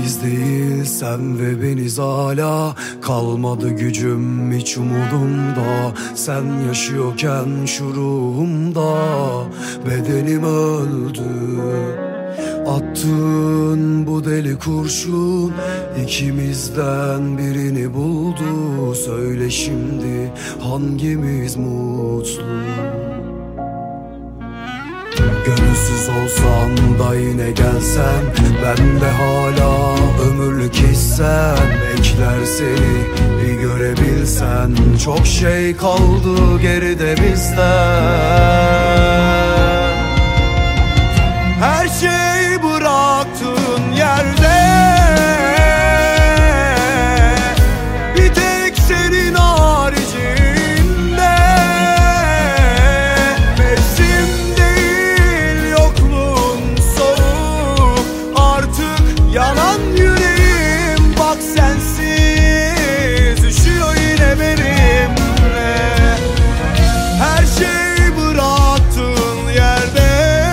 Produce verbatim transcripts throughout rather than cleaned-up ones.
Biz değil sen ve beniz hala. Kalmadı gücüm hiç umudumda. Sen yaşıyorken şu ruhumda bedenim öldü. Attığın bu deli kurşun ikimizden birini buldu. Söyle şimdi hangimiz mutlu? Gönülsüz olsam da yine gelsen, ben de hala ömürlük hissen. Bekler seni bir görebilsen, çok şey kaldı geride bizden. Her şey bıraktığın yerde, bir tek senin haricinde. Mevsim değil yokluğun soğuk, artık yanan yüreğim. Bak sensiz üşüyor yine benimle. Her şey bıraktığın yerde,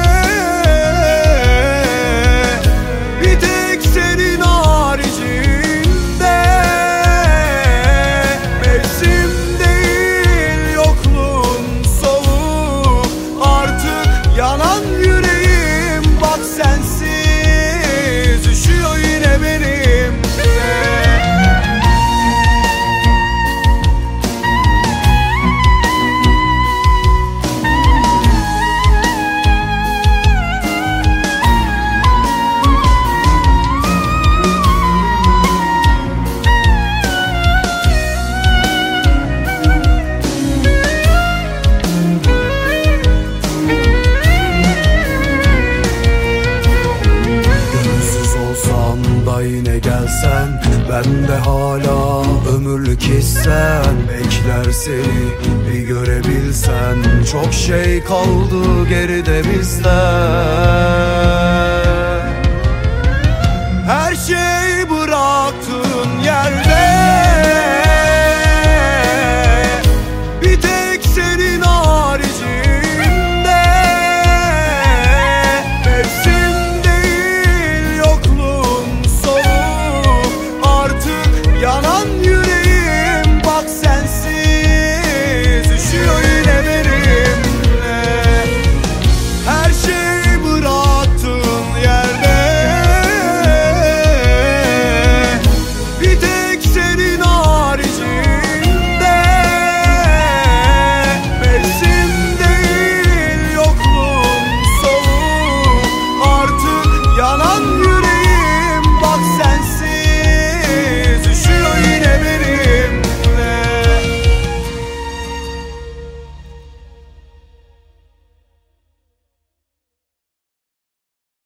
yanan yüreğim. Bak sensiz üşüyor yine benim. Yine gelsen, ben de hala ömürlük hissen. Bekler seni bir görebilsen, çok şey kaldı geride bizden. Her şey